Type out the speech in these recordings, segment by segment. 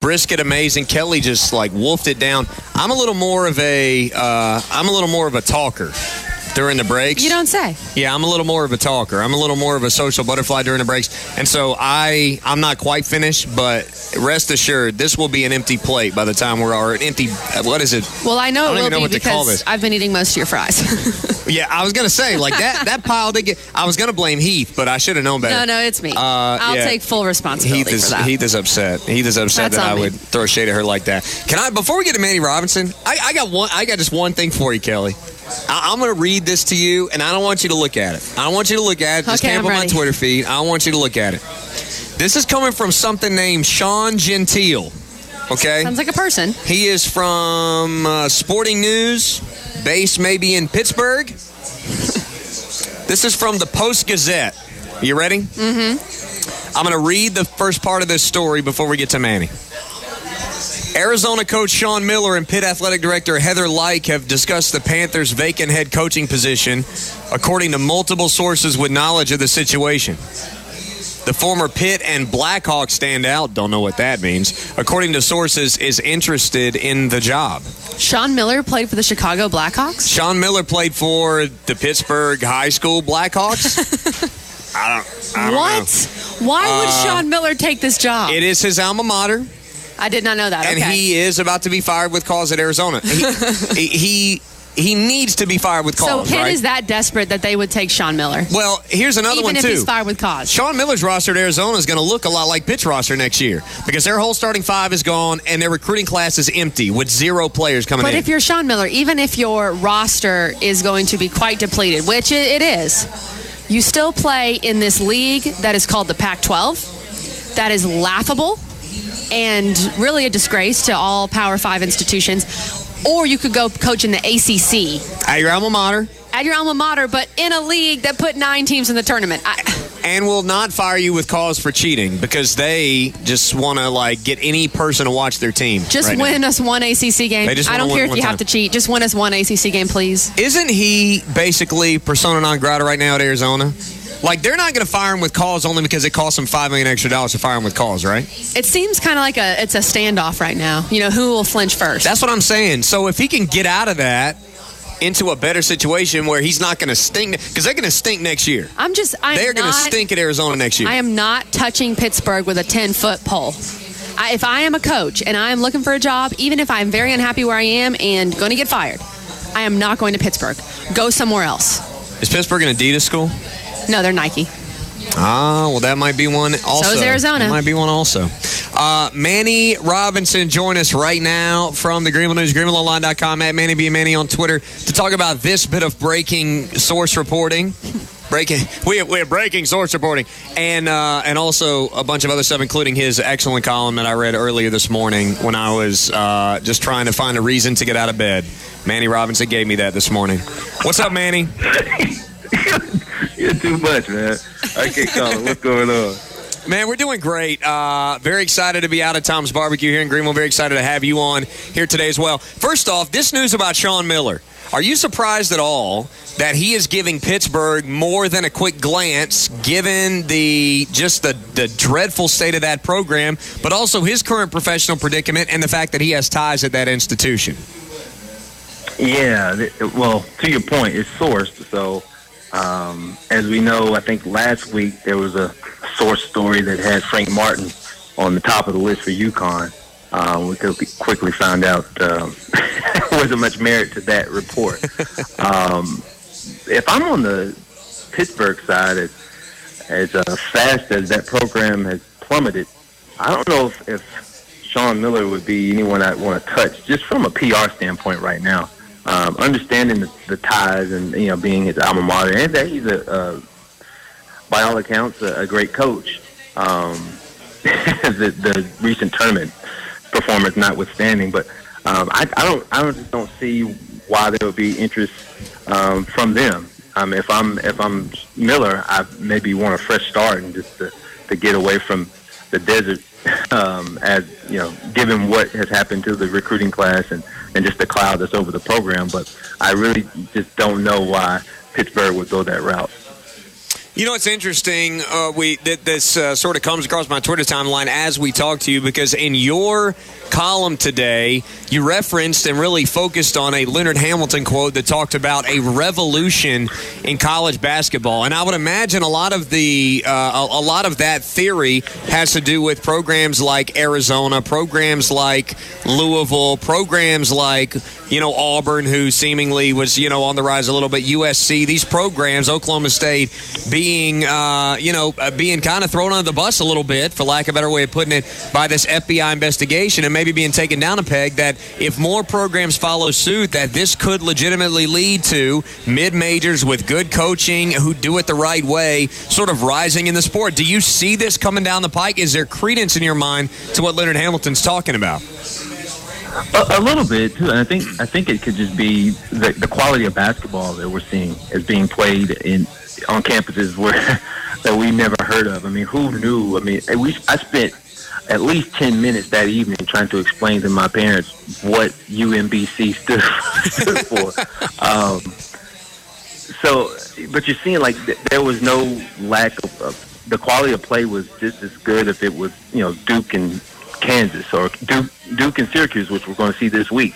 brisket amazing. Kelly just like wolfed it down. I'm a little more of a talker during the breaks. You don't say. Yeah, I'm a little more of a talker. I'm a little more of a social butterfly during the breaks. And so I'm not quite finished, but rest assured, this will be an empty plate by the time or an empty, what is it? Well, I know it will be to call because this. I've been eating most of your fries. Yeah, I was going to say, like that pile did get, I was going to blame Heath, but I should have known better. No, it's me. I'll take full responsibility for that. Heath is upset. Heath is upset that I would throw shade at her like that. Before we get to Manny Robinson, I got just one thing for you, Kelly. I'm going to read this to you, and I don't want you to look at it. I don't want you to look at it. Just camp on my Twitter feed. I don't want you to look at it. This is coming from something named Sean Gentile. Okay? Sounds like a person. He is from Sporting News, based maybe in Pittsburgh. This is from the Post-Gazette. You ready? Mm-hmm. I'm going to read the first part of this story before we get to Manny. Arizona coach Sean Miller and Pitt athletic director Heather Lyke have discussed the Panthers' vacant head coaching position, according to multiple sources with knowledge of the situation. The former Pitt and Blackhawks standout, don't know what that means, according to sources, is interested in the job. Sean Miller played for the Chicago Blackhawks? Sean Miller played for the Pittsburgh High School Blackhawks? I don't know. Why would Sean Miller take this job? It is his alma mater. I did not know that. And he is about to be fired with cause at Arizona. He needs to be fired with cause. So Pitt is that desperate that they would take Sean Miller? Well, here's another one, too. Even if he's fired with cause. Sean Miller's roster at Arizona is going to look a lot like Pitt's roster next year because their whole starting five is gone and their recruiting class is empty with 0 players coming in. But if you're Sean Miller, even if your roster is going to be quite depleted, which it is, you still play in this league that is called the Pac-12. That is laughable and really a disgrace to all Power 5 institutions. Or you could go coach in the ACC. At your alma mater. At your alma mater, but in a league that put 9 teams in the tournament. And will not fire you with cause for cheating because they just want to get any person to watch their team. Just win us one ACC game. I don't care if you have to cheat. Just win us one ACC game, please. Isn't he basically persona non grata right now at Arizona? They're not going to fire him with cause only because it costs him $5 million extra to fire him with cause, right? It seems kind of like it's a standoff right now. Who will flinch first? That's what I'm saying. So if he can get out of that into a better situation where he's not going to stink, because they're going to stink next year. They're going to stink at Arizona next year. I am not touching Pittsburgh with a 10-foot pole. If I am a coach and I am looking for a job, even if I'm very unhappy where I am and going to get fired, I am not going to Pittsburgh. Go somewhere else. Is Pittsburgh an Adidas school? No, they're Nike. Well, that might be one also. So is Arizona. That might be one also. Manny Robinson, join us right now from the Greenville News, GreenvilleOnline.com, at Manny B. Manny on Twitter, to talk about this bit of breaking source reporting. We have breaking source reporting, and also a bunch of other stuff, including his excellent column that I read earlier this morning when I was just trying to find a reason to get out of bed. Manny Robinson gave me that this morning. What's up, Manny? You're too much, man. I can't call it. What's going on? Man, we're doing great. Very excited to be out at Tom's Barbecue here in Greenville. Very excited to have you on here today as well. First off, this news about Sean Miller. Are you surprised at all that he is giving Pittsburgh more than a quick glance, given the dreadful state of that program, but also his current professional predicament and the fact that he has ties at that institution? Yeah, well, to your point, it's sourced. So, as we know, I think last week there was a source story that had Frank Martin on the top of the list for UConn. We quickly found out there wasn't much merit to that report. If I'm on the Pittsburgh side, as fast as that program has plummeted, I don't know if Sean Miller would be anyone I'd want to touch, just from a PR standpoint right now. Understanding the ties and being his alma mater, and that he's by all accounts a great coach. The recent tournament performance notwithstanding, but I don't see why there would be interest from them. If I'm Miller, I maybe want a fresh start and just to get away from the desert. As given what has happened to the recruiting class and just the cloud that's over the program, but I really just don't know why Pittsburgh would go that route. You know, it's interesting. This sort of comes across my Twitter timeline as we talk to you, because in your column today, you referenced and really focused on a Leonard Hamilton quote that talked about a revolution in college basketball. And I would imagine a lot of that theory has to do with programs like Arizona, programs like Louisville, programs like, Auburn, who seemingly was, on the rise a little bit, USC. These programs, Oklahoma State, being kind of thrown under the bus a little bit, for lack of a better way of putting it, by this FBI investigation, and maybe being taken down a peg, that if more programs follow suit, that this could legitimately lead to mid-majors with good coaching who do it the right way sort of rising in the sport. Do you see this coming down the pike? Is there credence in your mind to what Leonard Hamilton's talking about? A little bit too, and I think it could just be the quality of basketball that we're seeing is being played on campuses that we never heard of. I mean, who knew? I mean, I spent at least 10 minutes that evening trying to explain to my parents what UMBC stood for. But you're seeing there was no lack of the quality of play was just as good if it was Duke and Kansas, or Duke and Syracuse, which we're going to see this week.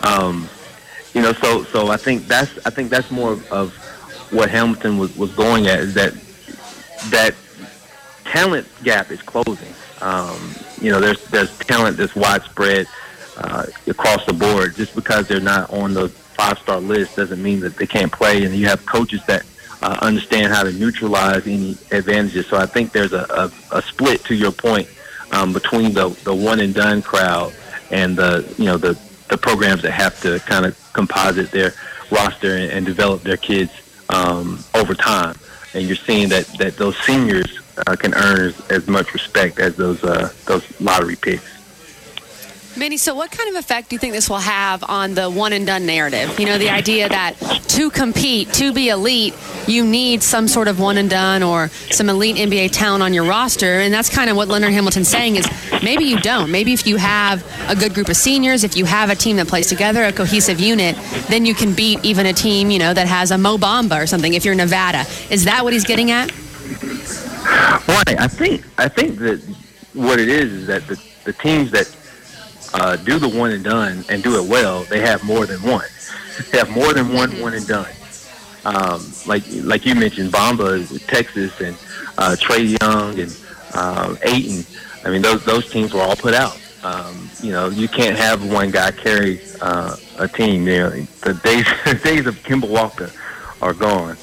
So I think that's more of what Hamilton was going at, is that talent gap is closing. There's talent that's widespread across the board. Just because they're not on the 5-star list doesn't mean that they can't play, and you have coaches that understand how to neutralize any advantages. So I think there's a split, to your point, between the one and done crowd and the programs that have to kind of composite their roster and develop their kids over time. And you're seeing that those seniors can earn as much respect as those lottery picks. Manny, so what kind of effect do you think this will have on the one-and-done narrative? The idea that to compete, to be elite, you need some sort of one-and-done or some elite NBA talent on your roster, and that's kind of what Leonard Hamilton's saying is maybe you don't. Maybe if you have a good group of seniors, if you have a team that plays together, a cohesive unit, then you can beat even a team, that has a Mo Bamba or something if you're Nevada. Is that what he's getting at? Right. I think that what it is that the teams that do the one and done and do it well, they have more than one. They have more than one and done. Like you mentioned, Bamba, Texas, and Trae Young and Ayton. I mean, those teams were all put out. You can't have one guy carry a team. The days of Kemba Walker are gone.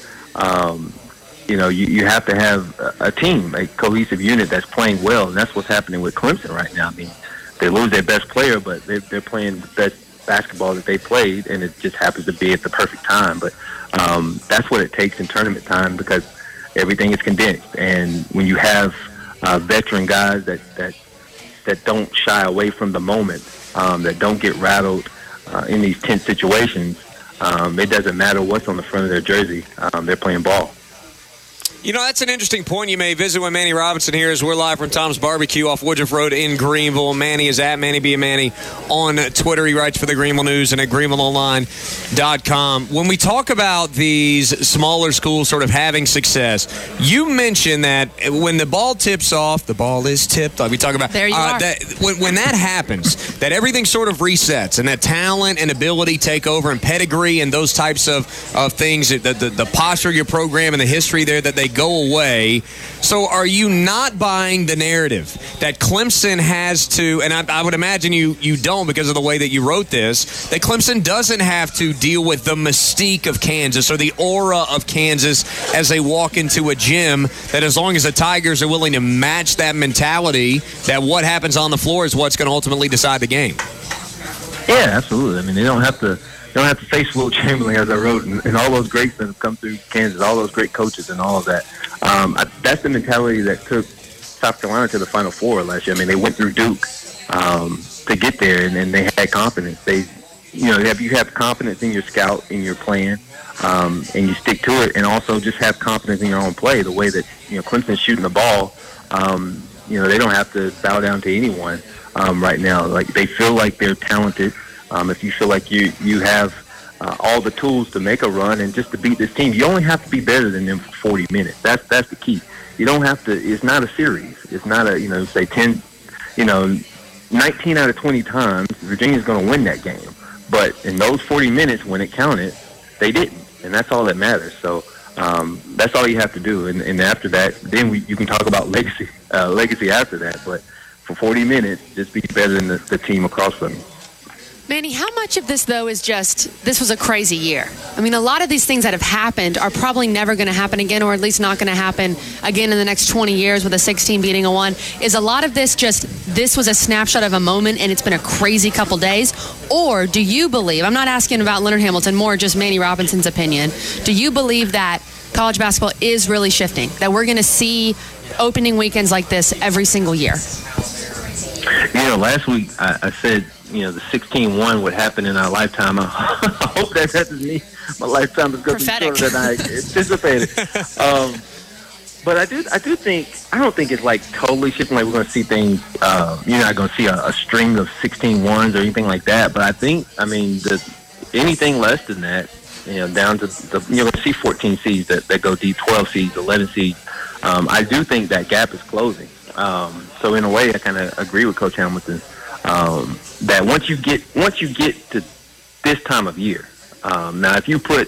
You have to have a team, a cohesive unit that's playing well, and that's what's happening with Clemson right now. I mean, they lose their best player, but they're playing the best basketball that they played, and it just happens to be at the perfect time. But that's what it takes in tournament time, because everything is condensed. And when you have veteran guys that don't shy away from the moment, that don't get rattled in these tense situations, it doesn't matter what's on the front of their jersey. They're playing ball. That's an interesting point you may visit with Manny Robinson here as we're live from Tom's Barbecue off Woodruff Road in Greenville. Manny is at Manny B. Manny on Twitter. He writes for the Greenville News and at GreenvilleOnline.com. When we talk about these smaller schools sort of having success, you mentioned that when the ball tips off, the ball is tipped. Like we talk about, there you are. That when that happens, that everything sort of resets and that talent and ability take over and pedigree and those types of things, the posture of your program and the history there, that they go away. So are you not buying the narrative that Clemson has to, and I would imagine you don't because of the way that you wrote this, that Clemson doesn't have to deal with the mystique of Kansas or the aura of Kansas as they walk into a gym, that as long as the Tigers are willing to match that mentality, that what happens on the floor is what's going to ultimately decide the game? Yeah, absolutely. I mean, they don't have to face Will Chamberlain, as I wrote, and all those greats that have come through Kansas, all those great coaches and all of that. That's the mentality that took South Carolina to the Final Four last year. I mean, they went through Duke to get there, and they had confidence. You have confidence in your scout, in your plan, and you stick to it, and also just have confidence in your own play. The way that Clemson's shooting the ball, they don't have to bow down to anyone right now. Like, they feel like they're talented. If you feel like you have all the tools to make a run and just to beat this team. You only have to be better than them for 40 minutes. That's the key. You don't have to. It's not a series. It's not a say 10. 19 out of 20 times Virginia's going to win that game. But in those 40 minutes when it counted, they didn't, and that's all that matters. So that's all you have to do. And after that, then you can talk about legacy after that. But for 40 minutes, just be better than the team across from you. Manny, how much of this, though, is just this was a crazy year? I mean, a lot of these things that have happened are probably never going to happen again, or at least not going to happen again in the next 20 years with a 16 beating a 1. Is a lot of this just this was a snapshot of a moment and it's been a crazy couple days? Or do you believe, I'm not asking about Leonard Hamilton, more just Manny Robinson's opinion, do you believe that college basketball is really shifting, that we're going to see opening weekends like this every single year? Last week I said, the 16-1 would happen in our lifetime. I hope that doesn't my lifetime is going to be shorter than I anticipated. But I do think, I don't think it's like totally shifting, like we're going to see things, you're not going to see a string of 16-1s or anything like that. But I think, anything less than that, down to you're going to see 14 seeds that go deep, 12 seeds, 11 seeds. I do think that gap is closing. So in a way, I kind of agree with Coach Hamilton that once you get to this time of year, now if you put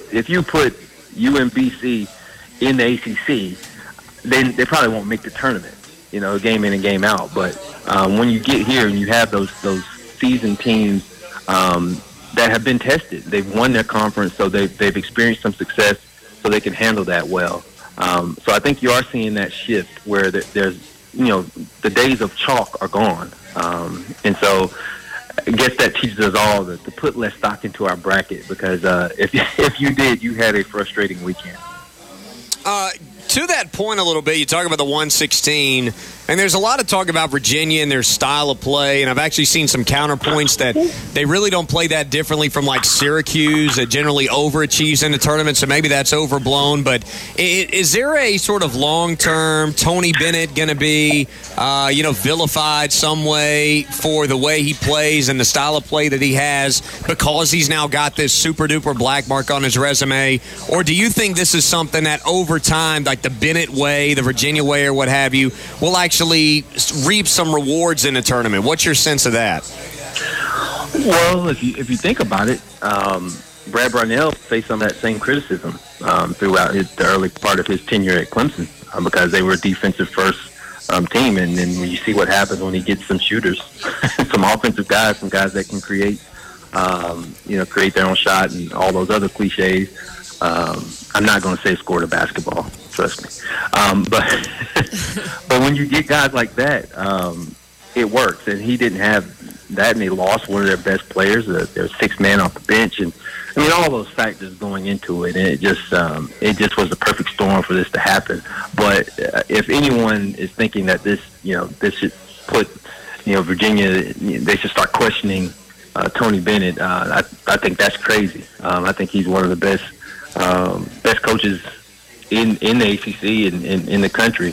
UMBC in the ACC, then they probably won't make the tournament, game in and game out. But when you get here and you have those seasoned teams that have been tested, they've won their conference, so they've experienced some success, so they can handle that well. So I think you are seeing that shift where there's the days of chalk are gone. And so I guess that teaches us all to put less stock into our bracket, because if you did, you had a frustrating weekend. To that point a little bit, you talk about the 116, and there's a lot of talk about Virginia and their style of play, and I've actually seen some counterpoints that they really don't play that differently from like Syracuse that generally overachieves in the tournament, so maybe that's overblown. But is there a sort of long-term Tony Bennett going to be, vilified some way for the way he plays and the style of play that he has because he's now got this super-duper black mark on his resume? Or do you think this is something that over time, like the Bennett way, the Virginia way, or what have you, will actually reap some rewards in a tournament? What's your sense of that? Well, if you think about it, Brad Brownell faced some of that same criticism throughout the early part of his tenure at Clemson because they were a defensive first team, and then when you see what happens when he gets some shooters, some offensive guys, some guys that can create their own shot and all those other cliches. I'm not going to say scored a basketball, trust me. But when you get guys like that, it works. And he didn't have that, and they lost one of their best players. Their sixth man off the bench, and all those factors going into it. And it just was the perfect storm for this to happen. But if anyone is thinking that this should put Virginia, they should start questioning Tony Bennett. I think that's crazy. I think he's one of the best coaches in the ACC and in the country.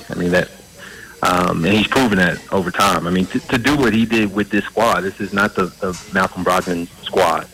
And he's proven that over time. To do what he did with this squad, this is not the Malcolm Brogdon squad.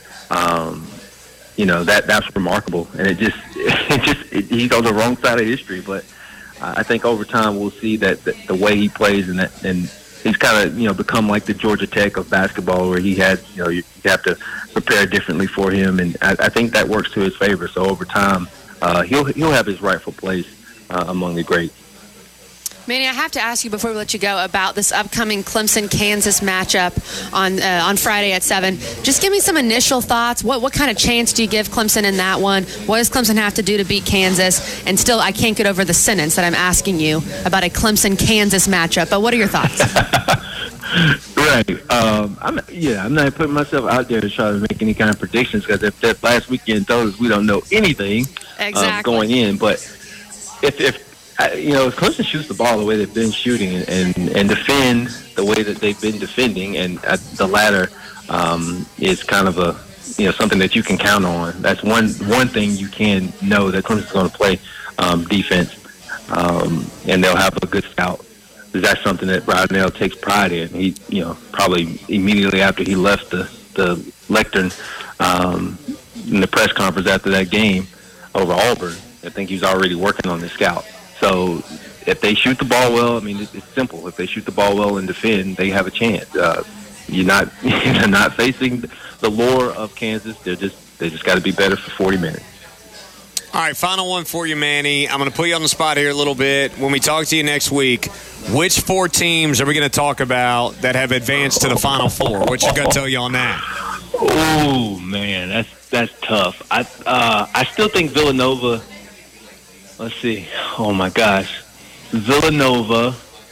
That's remarkable, and he's on the wrong side of history. But I think over time we'll see that the way he plays and he's kind of become like the Georgia Tech of basketball, where he had you have to prepare differently for him, and I think that works to his favor. So over time, he'll have his rightful place among the greats. Manny, I have to ask you before we let you go about this upcoming Clemson-Kansas matchup on Friday at 7. Just give me some initial thoughts. What kind of chance do you give Clemson in that one? What does Clemson have to do to beat Kansas? And still, I can't get over the sentence that I'm asking you about a Clemson-Kansas matchup. But what are your thoughts? Right. I'm not putting myself out there to try to make any kind of predictions, because if that last weekend told us we don't know anything going in. But if Clemson shoots the ball the way they've been shooting and defend the way that they've been defending, and the latter is kind of a something that you can count on. That's one thing you can know, that Clemson's going to play defense, and they'll have a good scout. That's something that Brownell takes pride in. He, probably immediately after he left the lectern in the press conference after that game over Auburn. I think he's already working on the scout. So if they shoot the ball well, I mean, it's simple. If they shoot the ball well and defend, they have a chance. You're not facing the lure of Kansas. They just got to be better for 40 minutes. All right, final one for you, Manny. I'm going to put you on the spot here a little bit. When we talk to you next week, which 4 teams are we going to talk about that have advanced to the Final Four? What's your gut tell you on that? Oh man, that's tough. I still think Villanova. Let's see. Oh my gosh, Villanova.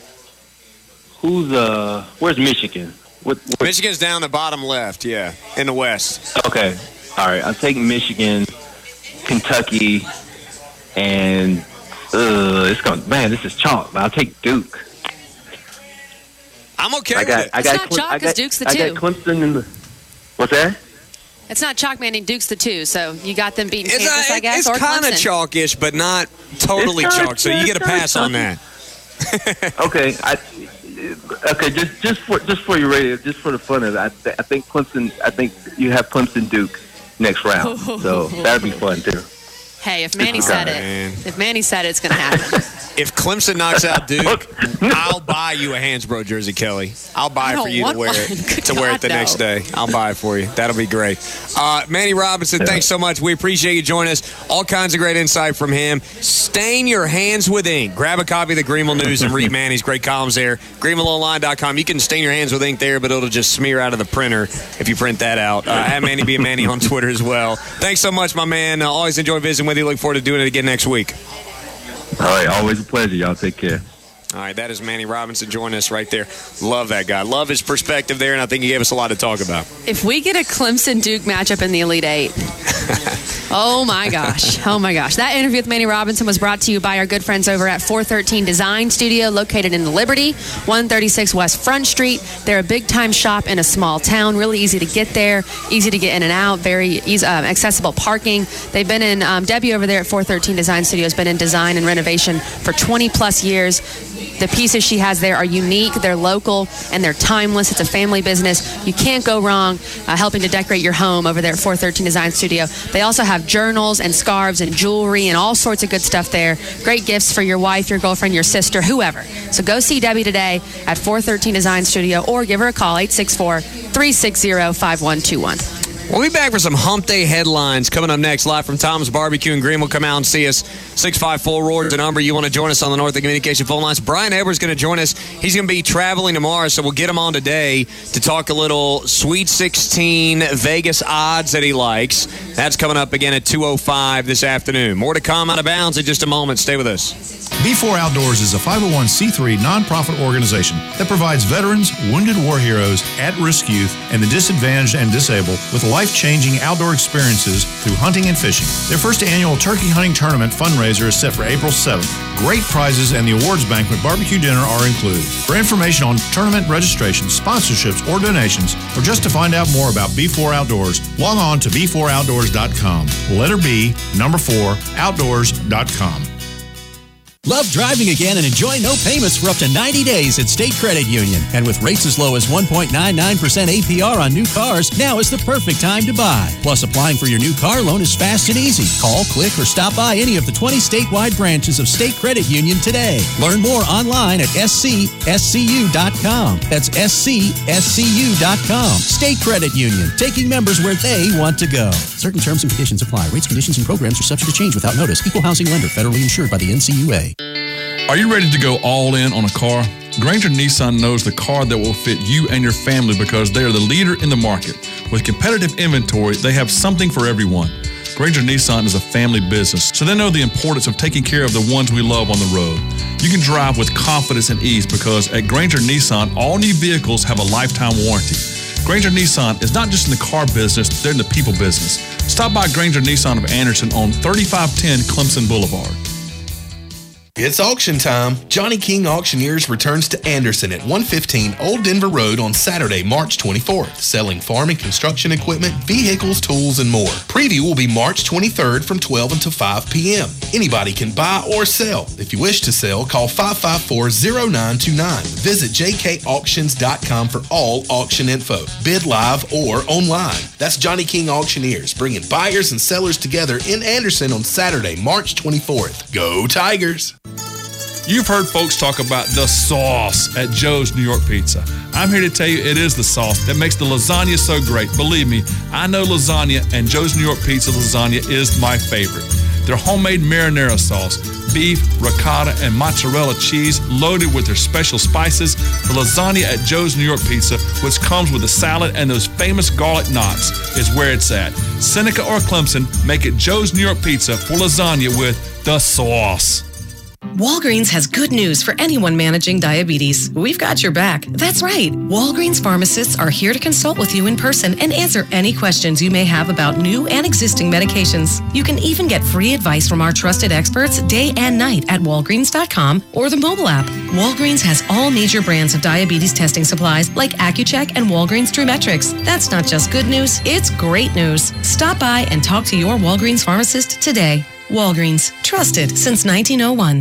Where's Michigan? Michigan's down the bottom left, in the West. Okay, all right. I'm taking Michigan, Kentucky, and this is chalk. But I'll take Duke. I'm okay with it. It's not chalk because Duke's the 2. I got Clemson in the. What's that? It's not chalk, Manny. Duke's the 2, so you got them beating Kansas, I guess, or It's kind of Clemson. chalkish, but not totally chalk, so you get a pass on that. Okay, just for your radio, just for the fun of it, I think Clemson. I think you have Clemson Duke next round, so that'd be fun too. Hey, if Manny said it's going to happen. If Clemson knocks out Duke, I'll buy you a Hansbrough jersey, Kelly. I'll buy it for you to wear it the next day. I'll buy it for you. That'll be great. Manny Robinson, thanks so much. We appreciate you joining us. All kinds of great insight from him. Stain your hands with ink. Grab a copy of the Greenville News and read Manny's great columns there. GreenvilleOnline.com. You can stain your hands with ink there, but it'll just smear out of the printer if you print that out. At Manny B. Manny on Twitter as well. Thanks so much, my man. Always enjoy visiting with you. Look forward to doing it again next week. All right, always a pleasure. Y'all take care. All right, that is Manny Robinson joining us right there. Love that guy. Love his perspective there, and I think he gave us a lot to talk about. If we get a Clemson-Duke matchup in the Elite Eight, oh my gosh. That interview with Manny Robinson was brought to you by our good friends over at 413 Design Studio, located in Liberty, 136 West Front Street. They're a big-time shop in a small town. Really easy to get there, easy to get in and out, very easy, accessible parking. They've been in, Debbie over there at 413 Design Studio has been in design and renovation for 20-plus years. The pieces she has there are unique, they're local, and they're timeless. It's a family business. You can't go wrong helping to decorate your home over there at 413 Design Studio. They also have journals and scarves and jewelry and all sorts of good stuff there. Great gifts for your wife, your girlfriend, your sister, whoever. So go see Debbie today at 413 Design Studio or give her a call, 864-360-5121. We'll be back for some Hump Day headlines coming up next, live from Tom's Barbecue in Greenville. Come out and see us. 654-ROAR is the number. You want to join us on the Northern Communication phone lines. Brian Edwards is going to join us. He's going to be traveling tomorrow, so we'll get him on today to talk a little Sweet 16 Vegas odds that he likes. That's coming up again at 2:05 this afternoon. More to come. Out of bounds in just a moment. Stay with us. B4 Outdoors is a 501c3 nonprofit organization that provides veterans, wounded war heroes, at-risk youth, and the disadvantaged and disabled with life-changing outdoor experiences through hunting and fishing. Their first annual turkey hunting tournament fundraiser is set for April 7th. Great prizes and the awards banquet barbecue dinner are included. For information on tournament registration, sponsorships, or donations, or just to find out more about B4 Outdoors, log on to b4outdoors.com. Letter B, number 4, outdoors.com. Love driving again and enjoy no payments for up to 90 days at State Credit Union. And with rates as low as 1.99% APR on new cars, now is the perfect time to buy. Plus, applying for your new car loan is fast and easy. Call, click, or stop by any of the 20 statewide branches of State Credit Union today. Learn more online at scscu.com. That's scscu.com. State Credit Union, taking members where they want to go. Certain terms and conditions apply. Rates, conditions, and programs are subject to change without notice. Equal housing lender, federally insured by the NCUA. Are you ready to go all in on a car? Granger Nissan knows the car that will fit you and your family because they are the leader in the market. With competitive inventory, they have something for everyone. Granger Nissan is a family business, so they know the importance of taking care of the ones we love on the road. You can drive with confidence and ease because at Granger Nissan, all new vehicles have a lifetime warranty. Granger Nissan is not just in the car business, they're in the people business. Stop by Granger Nissan of Anderson on 3510 Clemson Boulevard. It's auction time. Johnny King Auctioneers returns to Anderson at 115 Old Denver Road on Saturday, March 24th, selling farm and construction equipment, vehicles, tools, and more. Preview will be March 23rd from 12 until 5 p.m. Anybody can buy or sell. If you wish to sell, call 554-0929. Visit jkauctions.com for all auction info. Bid live or online. That's Johnny King Auctioneers, bringing buyers and sellers together in Anderson on Saturday, March 24th. Go Tigers! You've heard folks talk about the sauce at Joe's New York Pizza. I'm here to tell you it is the sauce that makes the lasagna so great. Believe me, I know lasagna, and Joe's New York Pizza lasagna is my favorite. Their homemade marinara sauce, beef, ricotta, and mozzarella cheese loaded with their special spices. The lasagna at Joe's New York Pizza, which comes with a salad and those famous garlic knots, is where it's at. Seneca or Clemson, make it Joe's New York Pizza for lasagna with the sauce. Walgreens has good news for anyone managing diabetes. We've got your back. That's right. Walgreens pharmacists are here to consult with you in person and answer any questions you may have about new and existing medications. You can even get free advice from our trusted experts day and night at Walgreens.com or the mobile app. Walgreens has all major brands of diabetes testing supplies like Accu-Check and Walgreens TrueMetrics. That's not just good news, it's great news. Stop by and talk to your Walgreens pharmacist today. Walgreens, trusted since 1901.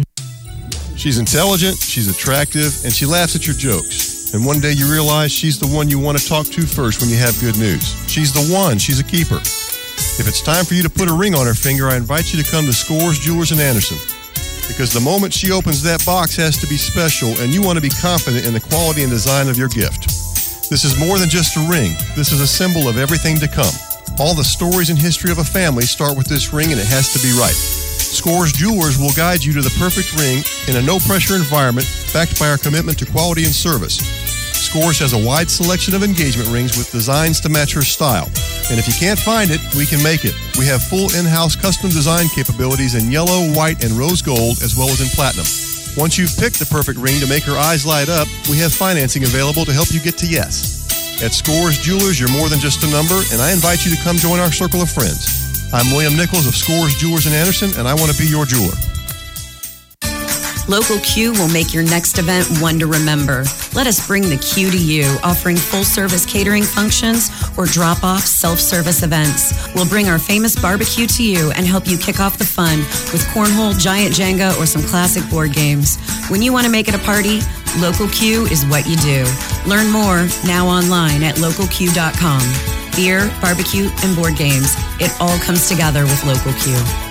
She's intelligent, she's attractive, and she laughs at your jokes. And one day you realize she's the one you want to talk to first when you have good news. She's the one, she's a keeper. If it's time for you to put a ring on her finger, I invite you to come to Scores Jewelers in Anderson. Because the moment she opens that box has to be special, and you want to be confident in the quality and design of your gift. This is more than just a ring. This is a symbol of everything to come. All the stories and history of a family start with this ring, and it has to be right. Scores Jewelers will guide you to the perfect ring in a no-pressure environment backed by our commitment to quality and service. Scores has a wide selection of engagement rings with designs to match her style. And if you can't find it, we can make it. We have full in-house custom design capabilities in yellow, white, and rose gold, as well as in platinum. Once you've picked the perfect ring to make her eyes light up, we have financing available to help you get to yes. At Scores Jewelers, you're more than just a number, and I invite you to come join our circle of friends. I'm William Nichols of Scores Jewelers in Anderson, and I want to be your jeweler. Local Q will make your next event one to remember. Let us bring the Q to you, offering full-service catering functions or drop-off self-service events. We'll bring our famous barbecue to you and help you kick off the fun with cornhole, giant Jenga, or some classic board games. When you want to make it a party, Local Q is what you do. Learn more now online at localq.com. Beer, barbecue, and board games. It all comes together with Local Q.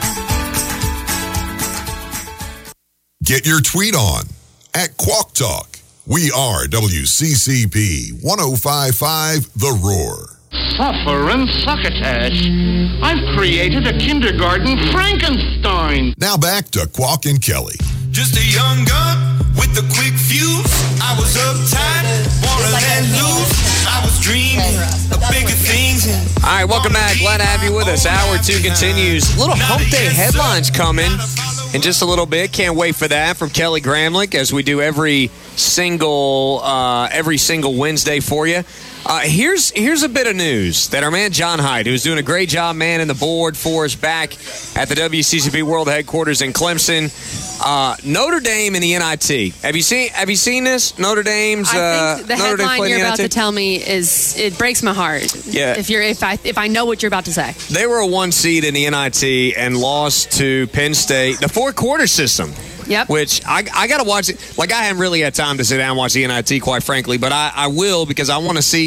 Get your tweet on at Quack Talk. We are WCCP 105.5 The Roar. Suffering succotash. I've created a kindergarten Frankenstein. Now back to Quack and Kelly. Just a young gun with a quick fuse. I was uptight, wanna let loose. I was dreaming of bigger things. All right, welcome back. Glad to have you with us. Hour 2 continues. Little hump day headlines coming in just a little bit. Can't wait for that from Kelly Gramlich, as we do every single Wednesday for you. Here's a bit of news that our man John Hyde, who's doing a great job manning the board for us back at the WCCP World Headquarters in Clemson. Notre Dame and the NIT. Have you seen this? Notre Dame's. I think the Notre Dame headline you're about NIT? to tell me it breaks my heart. Yeah. If I know what you're about to say. They were a 1 seed in the NIT and lost to Penn State. The 4-quarter system. Yep. Which I got to watch it. Like, I haven't really had time to sit down and watch the NIT, quite frankly, but I will, because I want to see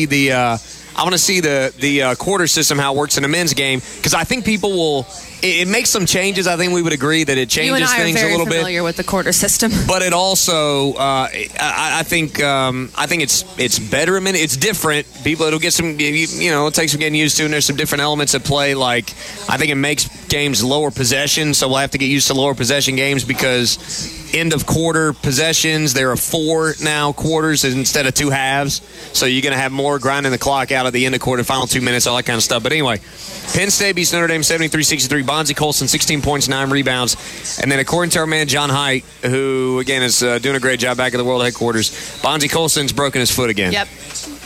the quarter system, how it works in a men's game, because I think people will. It makes some changes. I think we would agree that it changes you and I things are very a little bit. familiar with the quarter system, but it also, I think it's better. I mean, it's different. It'll get some, it'll take some getting used to, and there's some different elements at play. Like, I think it makes games lower possession, so we'll have to get used to lower possession games, because end of quarter possessions, there are 4 now quarters instead of 2 halves, so you're going to have more grinding the clock out at the end of quarter, final 2 minutes, all that kind of stuff. But anyway, Penn State beats Notre Dame 73-63. Bonzie Colson, 16 points, 9 rebounds. And then according to our man John Haidt, who, again, is doing a great job back at the World Headquarters, Bonzie Colson's broken his foot again. Yep.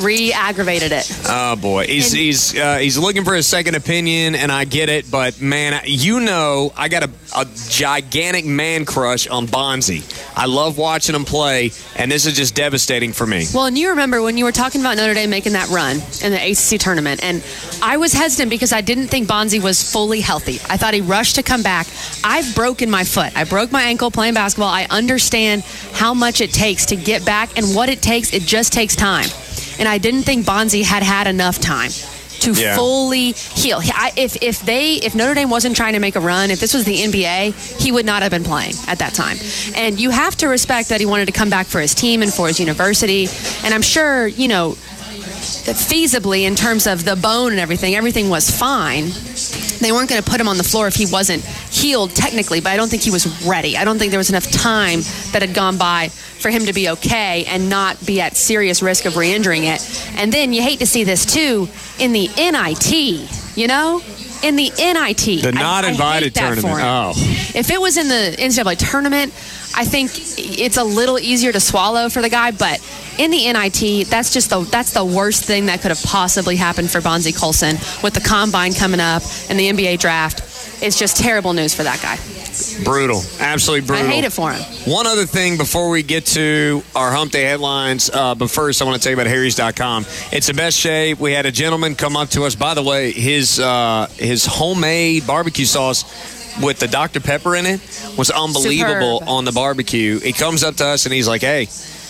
Re-aggravated it. Oh boy, he's looking for a second opinion, and I get it. But man, I got a gigantic man crush on Bonzi. I love watching him play, and this is just devastating for me. Well, and you remember when you were talking about Notre Dame making that run in the ACC tournament, and I was hesitant because I didn't think Bonzi was fully healthy. I thought he rushed to come back. I've broken my foot. I broke my ankle playing basketball. I understand how much it takes to get back, and what it takes, it just takes time. And I didn't think Bonzi had enough time to fully heal. If Notre Dame wasn't trying to make a run, if this was the NBA, he would not have been playing at that time. And you have to respect that he wanted to come back for his team and for his university. And I'm sure, feasibly, in terms of the bone and everything was fine. They weren't going to put him on the floor if he wasn't healed technically, but I don't think he was ready. I don't think there was enough time that had gone by for him to be okay and not be at serious risk of re-injuring it. And then you hate to see this too in the NIT, in the NIT. The not invited tournament. Oh. If it was in the NCAA tournament, I think it's a little easier to swallow for the guy, but in the NIT, that's the worst thing that could have possibly happened for Bonzi Colson with the combine coming up and the NBA draft. It's just terrible news for that guy. Brutal. Absolutely brutal. I hate it for him. One other thing before we get to our Hump Day headlines, but first I want to tell you about Harry's.com. It's the best shave. We had a gentleman come up to us. By the way, his homemade barbecue sauce with the Dr. Pepper in it was unbelievable. Superb. On the barbecue. He comes up to us and he's like, hey,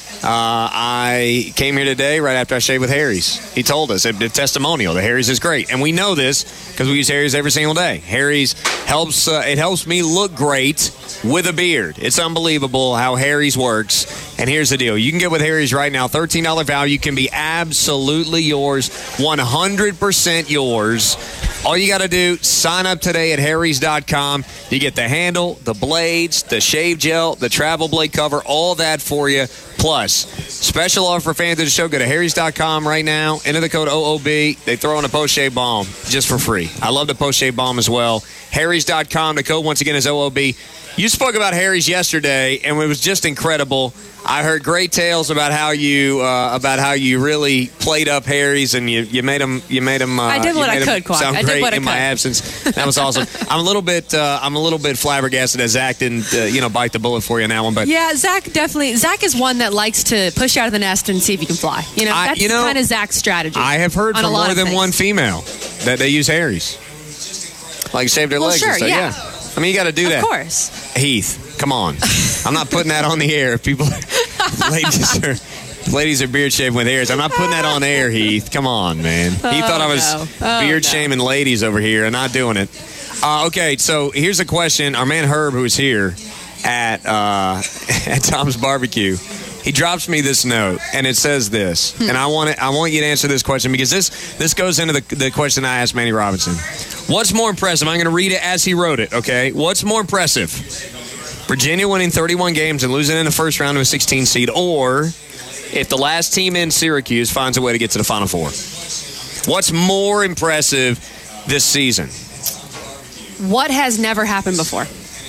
I came here today right after I shaved with Harry's. He told us, a testimonial, that Harry's is great. And we know this because we use Harry's every single day. Harry's helps me look great with a beard. It's unbelievable how Harry's works. And here's the deal. You can get with Harry's right now. $13 value can be absolutely yours, 100% yours. All you got to do, sign up today at Harrys.com. You get the handle, the blades, the shave gel, the travel blade cover, all that for you. Plus, special offer for fans of the show. Go to Harrys.com right now. Enter the code OOB. They throw in a post-shave balm just for free. I love the post-shave balm as well. Harrys.com. The code, once again, is OOB. You spoke about Harry's yesterday, and it was just incredible. I heard great tales about how you really played up Harry's, and you made him. I did what I could, Quack. Sound I great did what I in could. my absence. That was awesome. I'm a little bit flabbergasted that Zach didn't bite the bullet for you on that one. But yeah, Zach is one that likes to push out of the nest and see if he can fly. That's kind of Zach's strategy. I have heard from more than one female that they use Harry's, like shave their legs. Sure, and stuff. yeah. I mean, you got to do that. Of course. Heath, come on. I'm not putting that on the air. People, ladies are beard shaving with hairs. I'm not putting that on air, Heath. Come on, man. He thought I was beard shaming ladies over here and not doing it. Okay, so here's a question. Our man Herb, who's here at Tom's Barbecue, he drops me this note, and it says this. And I want you to answer this question because this goes into the question I asked Manny Robinson. What's more impressive? I'm going to read it as he wrote it, okay? What's more impressive? Virginia winning 31 games and losing in the first round to a 16 seed, or if the last team in Syracuse finds a way to get to the Final Four? What's more impressive this season? What has never happened before?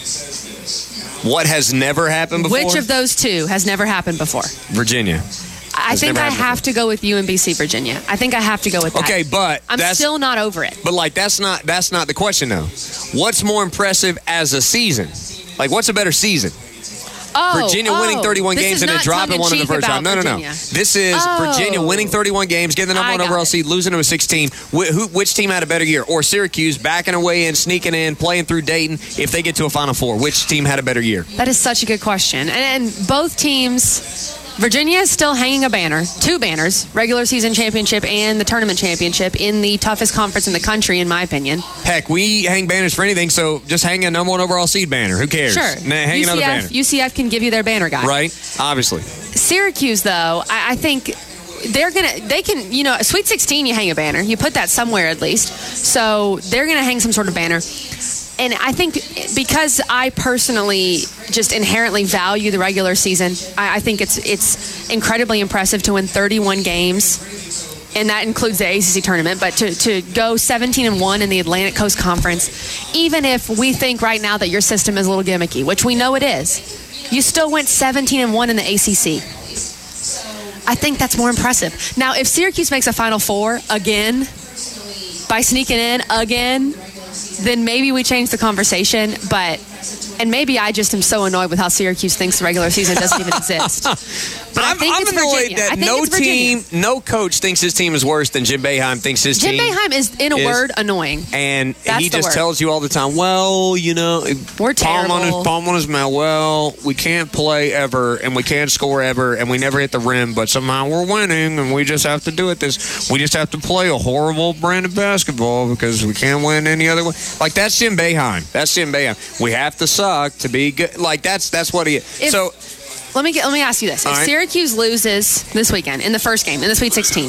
What has never happened before? Which of those two has never happened before? Virginia. I think I have to go with UMBC Virginia. I think I have to go with that. Okay, but I'm still not over it. But that's not the question though. What's more impressive as a season? Like, what's a better season? Virginia winning 31 games and then dropping one in the first round. No. This is Virginia winning 31 games, getting the number one overall seed, losing to a 16. Which team had a better year? Or Syracuse backing away in, sneaking in, playing through Dayton. If they get to a Final Four, which team had a better year? That is such a good question. And both teams, Virginia is still hanging a banner, two banners, regular season championship and the tournament championship in the toughest conference in the country, in my opinion. Heck, we hang banners for anything, so just hang a number one overall seed banner. Who cares? Sure. Hang another banner. UCF can give you their banner guy. Right, obviously. Syracuse, though, I think they can, Sweet 16, you hang a banner. You put that somewhere at least. So they're going to hang some sort of banner. And I think because I personally just inherently value the regular season, I think it's incredibly impressive to win 31 games, and that includes the ACC tournament. But to go 17-1 in the Atlantic Coast Conference, even if we think right now that your system is a little gimmicky, which we know it is, you still went 17-1 in the ACC. I think that's more impressive. Now, if Syracuse makes a Final Four again, by sneaking in again, then maybe we change the conversation. And maybe I just am so annoyed with how Syracuse thinks the regular season doesn't even exist. But I think I'm it's annoyed Virginia. that no coach thinks his team is worse than Jim Boeheim thinks his team. Jim Boeheim is, in a word, annoying. And That's he the just word. tells you all the time, well, we're terrible. Palm on his mouth, well, we can't play ever, and we can't score ever, and we never hit the rim, but somehow we're winning, and we just have to do it we just have to play a horrible brand of basketball because we can't win any other way. Like, that's Jim Boeheim. We have to suck to be good. Like, that's what he is. Let me ask you this. If Syracuse loses this weekend in the first game, in the Sweet 16,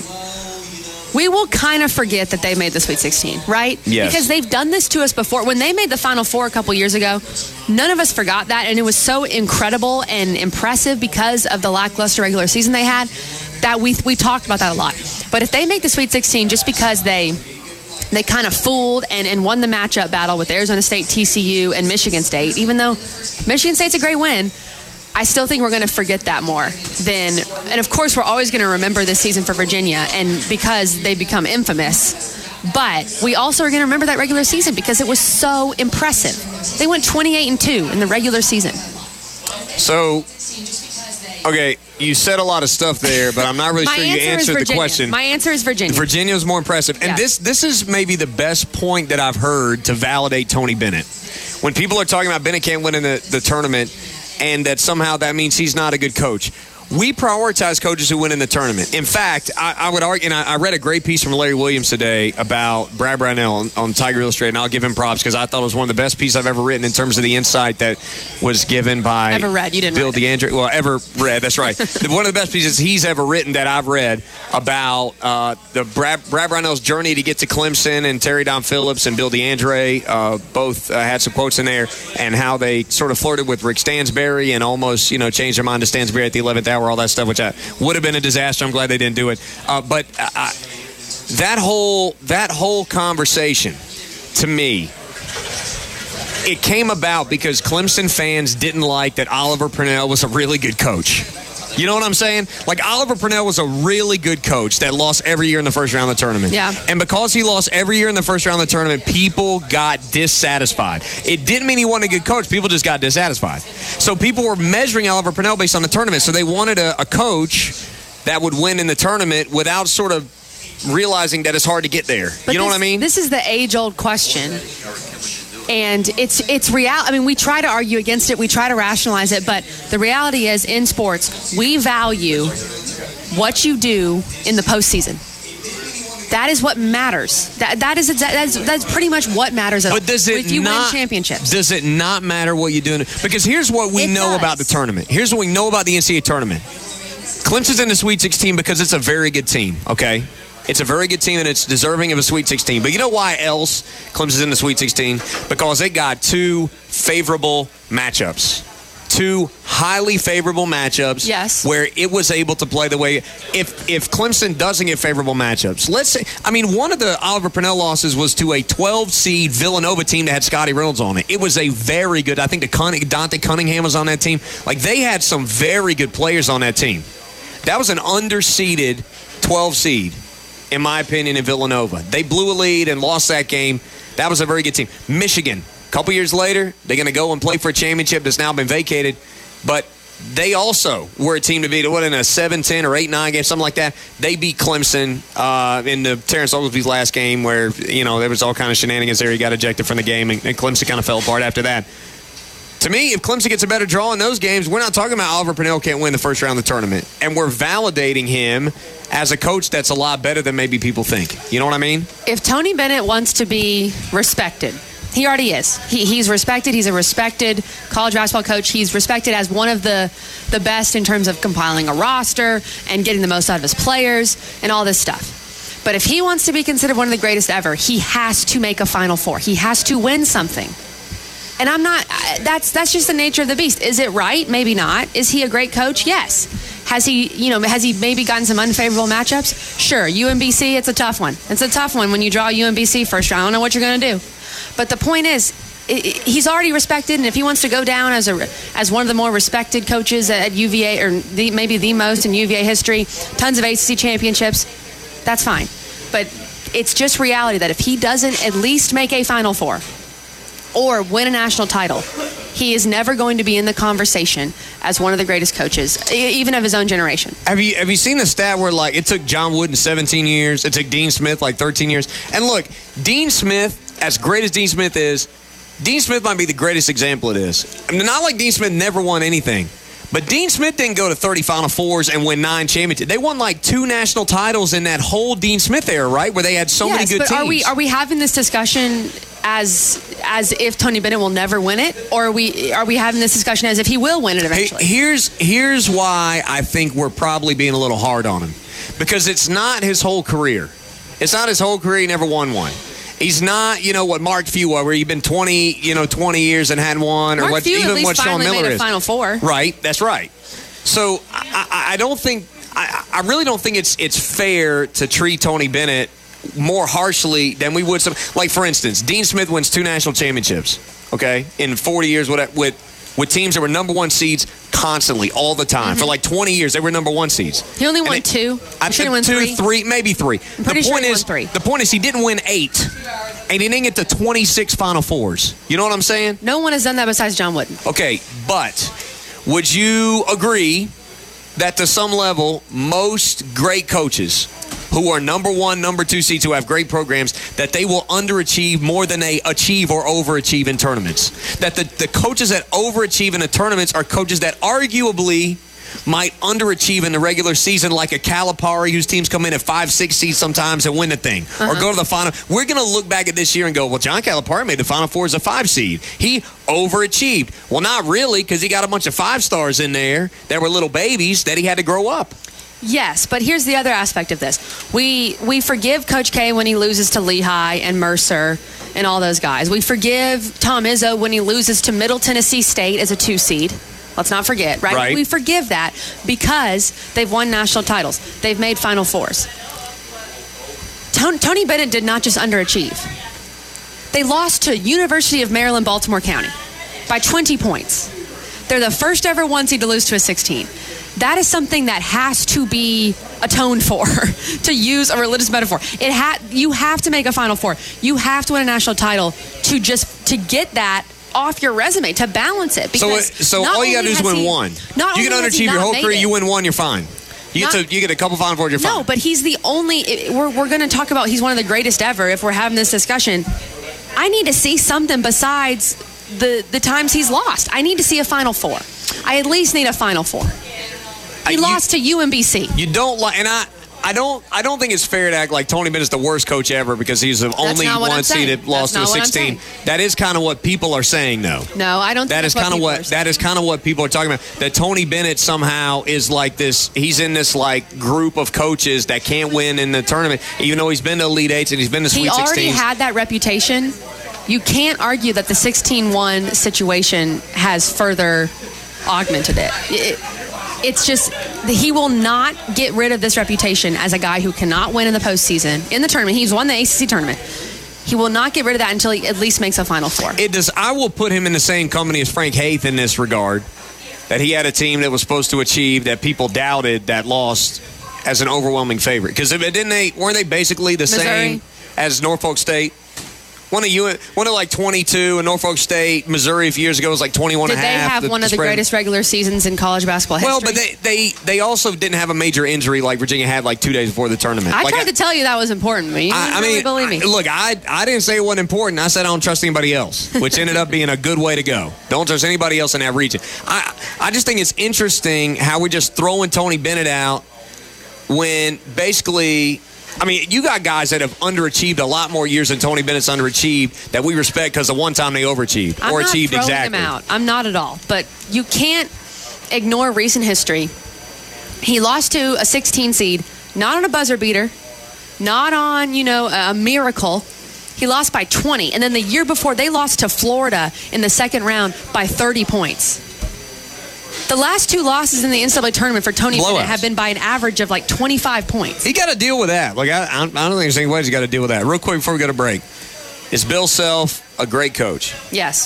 we will kind of forget that they made the Sweet 16, right? Yes. Because they've done this to us before. When they made the Final Four a couple years ago, none of us forgot that, and it was so incredible and impressive because of the lackluster regular season they had that we talked about that a lot. But if they make the Sweet 16 just because they kind of fooled and won the matchup battle with Arizona State, TCU, and Michigan State, even though Michigan State's a great win, I still think we're going to forget that more and of course we're always going to remember this season for Virginia and because they become infamous, but we also are going to remember that regular season because it was so impressive. They went 28-2 in the regular season. So, okay, you said a lot of stuff there, but I'm not really sure you answered the question. My answer is Virginia. Virginia was more impressive. And this is maybe the best point that I've heard to validate Tony Bennett. When people are talking about Bennett can't win in the tournament and that somehow that means he's not a good coach. We prioritize coaches who win in the tournament. In fact, I would argue, and I read a great piece from Larry Williams today about Brad Brownell on Tiger Illustrated, and I'll give him props because I thought it was one of the best pieces I've ever written in terms of the insight that was given by Ever read. You didn't Bill read it. DeAndre. Well, ever read, that's right. One of the best pieces he's ever written that I've read about the Brad Brownell's journey to get to Clemson, and Terry Don Phillips and Bill DeAndre both had some quotes in there, and how they sort of flirted with Rick Stansbury and almost changed their mind to Stansbury at the 11th hour. All that stuff, which would have been a disaster. I'm glad they didn't do it. But that whole conversation, to me, it came about because Clemson fans didn't like that Oliver Purnell was a really good coach. You know what I'm saying? Like, Oliver Purnell was a really good coach that lost every year in the first round of the tournament. Yeah. And because he lost every year in the first round of the tournament, people got dissatisfied. It didn't mean he wasn't a good coach. People just got dissatisfied. So people were measuring Oliver Purnell based on the tournament. So they wanted a coach that would win in the tournament without sort of realizing that it's hard to get there. But you know what I mean? This is the age-old question. And it's real. I mean, we try to argue against it. We try to rationalize it. But the reality is, in sports, we value what you do in the postseason. That is what matters. That's pretty much what matters. But does it if you not, win championships? Does it not matter what you do? Because here's what we know about the tournament. Here's what we know about the NCAA tournament. Clemson's in the Sweet 16 because it's a very good team, okay? It's a very good team, and it's deserving of a Sweet 16. But you know why else Clemson's in the Sweet 16? Because it got two favorable matchups. Two highly favorable matchups. Yes. Where it was able to play the way. If Clemson doesn't get favorable matchups, let's say, I mean, one of the Oliver Purnell losses was to a 12-seed Villanova team that had Scotty Reynolds on it. It was a very good, I think Dante Cunningham was on that team. Like, they had some very good players on that team. That was an underseeded 12-seed. In my opinion, in Villanova. They blew a lead and lost that game. That was a very good team. Michigan, a couple years later, they're going to go and play for a championship that's now been vacated. But they also were a team to beat. It wasn't a 7-10 or 8-9 game, something like that. They beat Clemson in the Terrence Oglesby's last game where, there was all kind of shenanigans there. He got ejected from the game, and Clemson kind of fell apart after that. To me, if Clemson gets a better draw in those games, we're not talking about Oliver Purnell can't win the first round of the tournament. And we're validating him as a coach that's a lot better than maybe people think. You know what I mean? If Tony Bennett wants to be respected, he already is. He's respected. He's a respected college basketball coach. He's respected as one of the best in terms of compiling a roster and getting the most out of his players and all this stuff. But if he wants to be considered one of the greatest ever, he has to make a Final Four. He has to win something. And I'm not, that's just the nature of the beast. Is it right? Maybe not. Is he a great coach? Yes. Has he maybe gotten some unfavorable matchups? Sure. UMBC, it's a tough one. It's a tough one when you draw UMBC first round. I don't know what you're going to do. But the point is, he's already respected, and if he wants to go down as one of the more respected coaches at UVA, or maybe the most in UVA history, tons of ACC championships, that's fine. But it's just reality that if he doesn't at least make a Final Four or win a national title, he is never going to be in the conversation as one of the greatest coaches, even of his own generation. Have you seen the stat where, like, it took John Wooden 17 years, it took Dean Smith like 13 years? And look, Dean Smith, as great as Dean Smith is, Dean Smith might be the greatest example of this. I mean, not like Dean Smith never won anything, but Dean Smith didn't go to 30 Final Fours and win 9 championships. They won like 2 national titles in that whole Dean Smith era, right? Where they had so many good teams. Are we having this discussion as if Tony Bennett will never win it, or are we having this discussion as if he will win it eventually? Hey, here's why I think we're probably being a little hard on him, because it's not his whole career. It's not his whole career. He never won one. He's not, what Mark Few, where he's been 20 years and hadn't won, or Mark Few even at least what Sean finally Miller made a is. Final Four. Right, that's right. So I don't think, I really don't think it's fair to treat Tony Bennett more harshly than we would some. Like, for instance, Dean Smith wins 2 national championships, okay, in 40 years with teams that were number 1 seeds constantly, all the time. For like 20 years, they were number 1 seeds. He only won 2. I should have won 3, maybe 3. I'm pretty sure he won 3. The point is he didn't win 8, and he didn't get to 26 Final Fours. You know what I'm saying? No one has done that besides John Wooden. Okay, but would you agree that to some level, most great coaches who are number 1, number 2 seeds, who have great programs, that they will underachieve more than they achieve or overachieve in tournaments? That the coaches that overachieve in the tournaments are coaches that arguably might underachieve in the regular season, like a Calipari, whose teams come in at 5, 6 seeds sometimes and win the thing, or go to the final. We're going to look back at this year and go, well, John Calipari made the Final Four as a 5 seed. He overachieved. Well, not really, because he got a bunch of 5 stars in there that were little babies that he had to grow up. Yes, but here's the other aspect of this. We forgive Coach K when he loses to Lehigh and Mercer and all those guys. We forgive Tom Izzo when he loses to Middle Tennessee State as a 2 seed. Let's not forget, right? We forgive that because they've won national titles. They've made Final Fours. Tony Bennett did not just underachieve. They lost to University of Maryland, Baltimore County by 20 points. They're the first ever 1 seed to lose to a 16. That is something that has to be atoned for, to use a religious metaphor. You have to make a Final Four. You have to win a national title to get that off your resume, to balance it. So all you got to do is win 1. You can underachieve your whole career. You win 1, you're fine. You get a couple Final Fours, you're fine. No, but he's the only. We're going to talk about he's one of the greatest ever if we're having this discussion. I need to see something besides the times he's lost. I need to see a Final Four. I at least need a Final Four. He lost to UMBC. You don't like, and I don't think it's fair to act like Tony Bennett's the worst coach ever because he's the only 1 seed that lost to a 16. That is kind of what people are saying, though. No, I don't. That is kind of what people are talking about. That Tony Bennett somehow is like this. He's in this like group of coaches that can't win in the tournament, even though he's been to Elite Eights and he's been to Sweet 16s. He already had that reputation. You can't argue that the 16-1 situation has further augmented it. It's just he will not get rid of this reputation as a guy who cannot win in the postseason. In the tournament, he's won the ACC tournament. He will not get rid of that until he at least makes a Final Four. I will put him in the same company as Frank Haith in this regard, that he had a team that was supposed to achieve that people doubted that lost as an overwhelming favorite. Because weren't they basically the same as Norfolk State? One of like 22, and Norfolk State, Missouri a few years ago was like 21 and a half. Did they have one of the greatest regular seasons in college basketball history? Well, but they also didn't have a major injury like Virginia had like 2 days before the tournament. I tried to tell you that was important to me. You didn't really believe me. Look, I didn't say it wasn't important. I said I don't trust anybody else, which ended up being a good way to go. Don't trust anybody else in that region. I just think it's interesting how we're just throwing Tony Bennett out when basically – I mean, you got guys that have underachieved a lot more years than Tony Bennett's underachieved that we respect because the one time they overachieved or achieved exactly. I'm not throwing him out. I'm not at all. But you can't ignore recent history. He lost to a 16 seed, not on a buzzer beater, not on, a miracle. He lost by 20. And then the year before, they lost to Florida in the second round by 30 points. The last 2 losses in the NCAA tournament for Tony Bennett have been by an average of like 25 points. He got to deal with that. Like I don't think there's any way he's got to deal with that. Real quick before we go to break. Is Bill Self a great coach? Yes.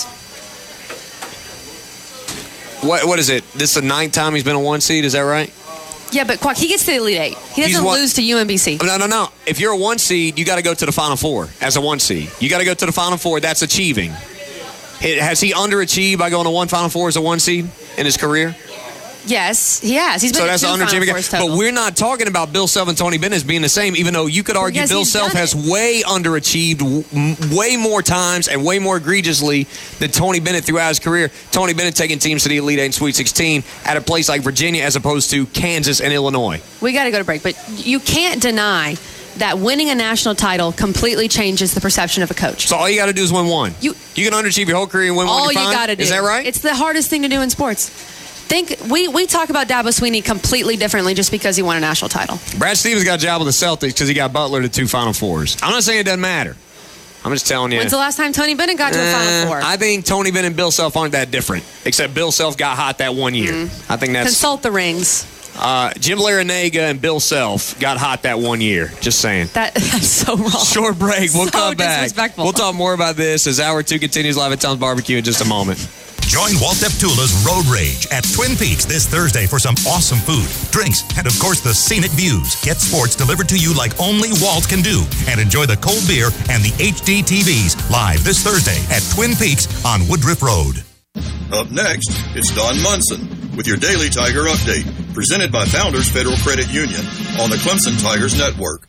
What is it? This is the 9th time he's been a 1 seed, is that right? Yeah, but Quack, he gets to the Elite Eight. He doesn't lose to UMBC. No. If you're a 1 seed, you got to go to the Final Four as a 1 seed. You got to go to the Final Four. That's achieving. Has he underachieved by going to one Final Four as a 1 seed in his career? Yes, he has. He's been to 2 Final Fours total. But we're not talking about Bill Self and Tony Bennett as being the same, even though you could argue Bill Self has way underachieved way more times and way more egregiously than Tony Bennett throughout his career. Tony Bennett taking teams to the Elite Eight and Sweet 16 at a place like Virginia as opposed to Kansas and Illinois. We got to go to break, but you can't deny that winning a national title completely changes the perception of a coach. So all you got to do is win one. You can underachieve your whole career and win one. All you got to do. Is that right? It's the hardest thing to do in sports. We talk about Dabo Swinney completely differently just because he won a national title. Brad Stevens got a job with the Celtics because he got Butler to 2 Final Fours. I'm not saying it doesn't matter. I'm just telling you. When's the last time Tony Bennett got to a Final Four? I think Tony Bennett and Bill Self aren't that different, except Bill Self got hot that 1 year. I think that's... Consult the rings. Jim Larinaga and Bill Self got hot that 1 year. Just saying. That's so wrong. Short break. We'll come back. Disrespectful. We'll talk more about this as Hour 2 continues live at Tom's Barbecue in just a moment. Join Walt Deptula's Road Rage at Twin Peaks this Thursday for some awesome food, drinks, and of course the scenic views. Get sports delivered to you like only Walt can do. And enjoy the cold beer and the HD TVs live this Thursday at Twin Peaks on Woodruff Road. Up next, it's Don Munson with your Daily Tiger Update, presented by Founders Federal Credit Union on the Clemson Tigers Network.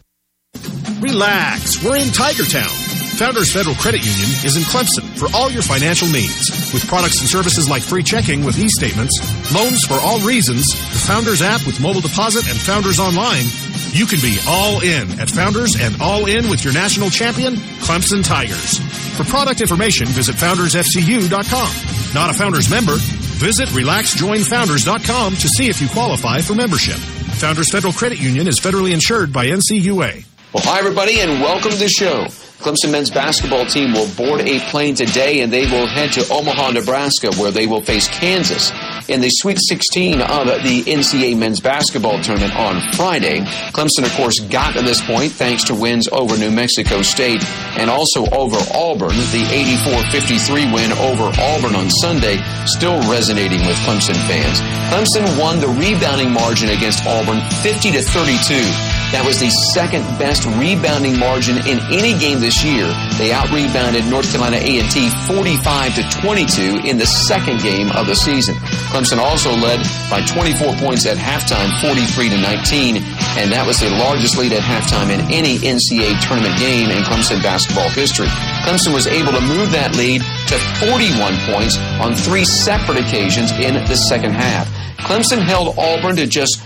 Relax, we're in Tiger Town. Founders Federal Credit Union is in Clemson for all your financial needs. With products and services like free checking with e-statements, loans for all reasons, the Founders app with mobile deposit, and Founders Online, you can be all in at Founders and all in with your national champion, Clemson Tigers. For product information, visit foundersfcu.com. Not a Founders member? Visit relaxjoinfounders.com to see if you qualify for membership. Founders Federal Credit Union is federally insured by NCUA. Well, hi, everybody, and welcome to the show. Clemson men's basketball team will board a plane today, and they will head to Omaha, Nebraska, where they will face Kansas in the Sweet 16 of the NCAA men's basketball tournament on Friday. Clemson, of course, got to this point thanks to wins over New Mexico State and also over Auburn. The 84-53 win over Auburn on Sunday still resonating with Clemson fans. Clemson won the rebounding margin against Auburn 50-32. That was the second best rebounding margin in any game this year. They out-rebounded North Carolina A&T 45-22 in the second game of the season. Clemson also led by 24 points at halftime, 43-19, and that was the largest lead at halftime in any NCAA tournament game in Clemson basketball history. Clemson was able to move that lead to 41 points on 3 separate occasions in the second half. Clemson held Auburn to just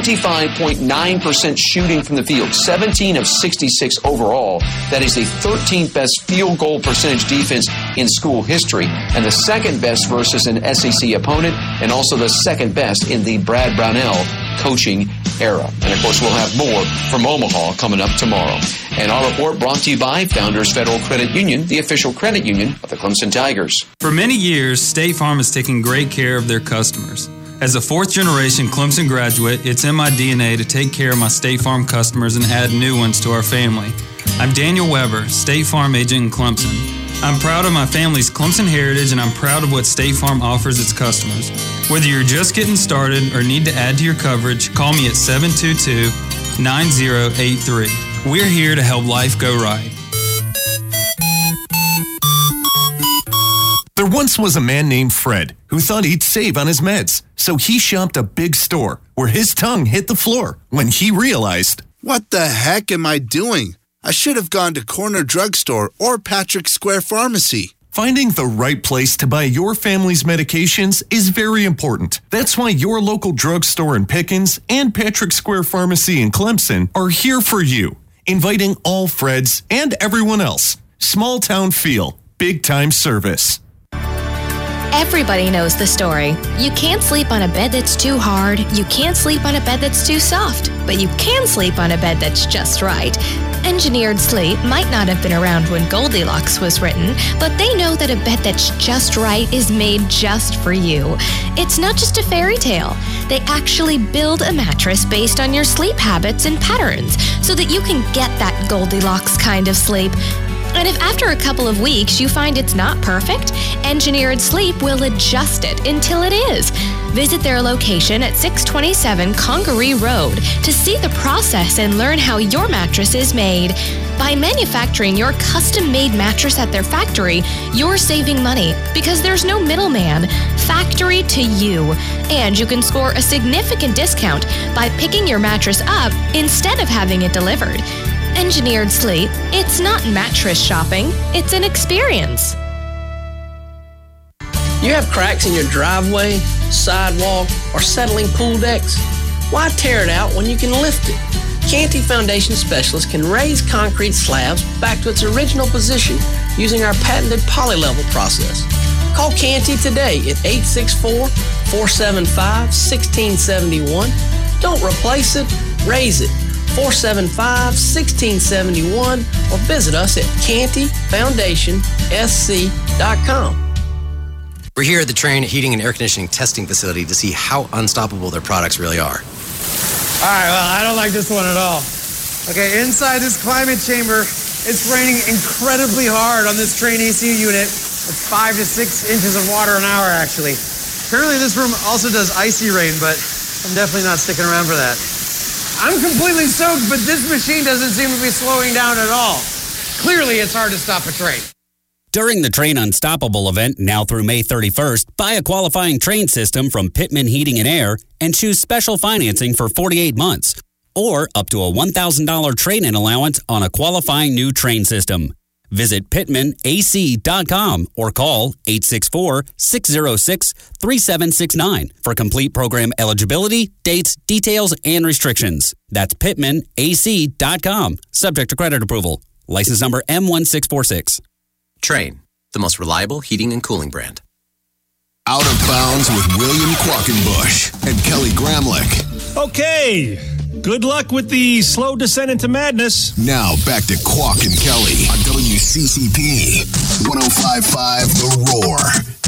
25.9% shooting from the field, 17 of 66 overall. That is the 13th best field goal percentage defense in school history, and the second best versus an SEC opponent, and also the second best in the Brad Brownell coaching era. And of course, we'll have more from Omaha coming up tomorrow. And our report brought to you by Founders Federal Credit Union, the official credit union of the Clemson Tigers. For many years, State Farm has taken great care of their customers. As a fourth-generation Clemson graduate, it's in my DNA to take care of my State Farm customers and add new ones to our family. I'm Daniel Weber, State Farm agent in Clemson. I'm proud of my family's Clemson heritage, and I'm proud of what State Farm offers its customers. Whether you're just getting started or need to add to your coverage, call me at 722-9083. We're here to help life go right. There once was a man named Fred who thought he'd save on his meds, so he shopped a big store where his tongue hit the floor when he realized, "What the heck am I doing? I should have gone to Corner Drugstore or Patrick Square Pharmacy." Finding the right place to buy your family's medications is very important. That's why your local drugstore in Pickens and Patrick Square Pharmacy in Clemson are here for you, inviting all Freds and everyone else. Small town feel, big time service. Everybody knows the story. You can't sleep on a bed that's too hard. You can't sleep on a bed that's too soft. But you can sleep on a bed that's just right. Engineered Sleep might not have been around when Goldilocks was written, but they know that a bed that's just right is made just for you. It's not just a fairy tale. They actually build a mattress based on your sleep habits and patterns so that you can get that Goldilocks kind of sleep And if after a couple of weeks you find it's not perfect, Engineered Sleep will adjust it until it is. Visit their location at 627 Congaree Road to see the process and learn how your mattress is made. By manufacturing your custom-made mattress at their factory, you're saving money because there's no middleman. Factory to you. And you can score a significant discount by picking your mattress up instead of having it delivered. Engineered Sleep, it's not mattress shopping, it's an experience. You have cracks in your driveway, sidewalk, or settling pool decks? Why tear it out when you can lift it? Canty Foundation Specialists can raise concrete slabs back to its original position using our patented polylevel process. Call Canty today at 864-475-1671. Don't replace it, raise it. 475-1671 or visit us at cantyfoundationsc.com. We're here at the Trane Heating and Air Conditioning Testing Facility to see how unstoppable their products really are. All right, well, I don't like this one at all. Okay, inside this climate chamber, it's raining incredibly hard on this Trane AC unit. It's 5 to 6 inches of water an hour, actually. Apparently this room also does icy rain, but I'm definitely not sticking around for that. I'm completely soaked, but this machine doesn't seem to be slowing down at all. Clearly, it's hard to stop a train. During the Trane Unstoppable event, now through May 31st, buy a qualifying Trane system from Pittman Heating and Air and choose special financing for 48 months or up to a $1,000 trade-in allowance on a qualifying new Trane system. Visit pittmanac.com or call 864-606-3769 for complete program eligibility, dates, details, and restrictions. That's pittmanac.com. Subject to credit approval. License number M1646. Trane, the most reliable heating and cooling brand. Out of Bounds with William Quackenbush and Kelly Gramlich. Okay, good luck with the slow descent into madness. Now back to Quack and Kelly on WCCP 105.5 The Roar.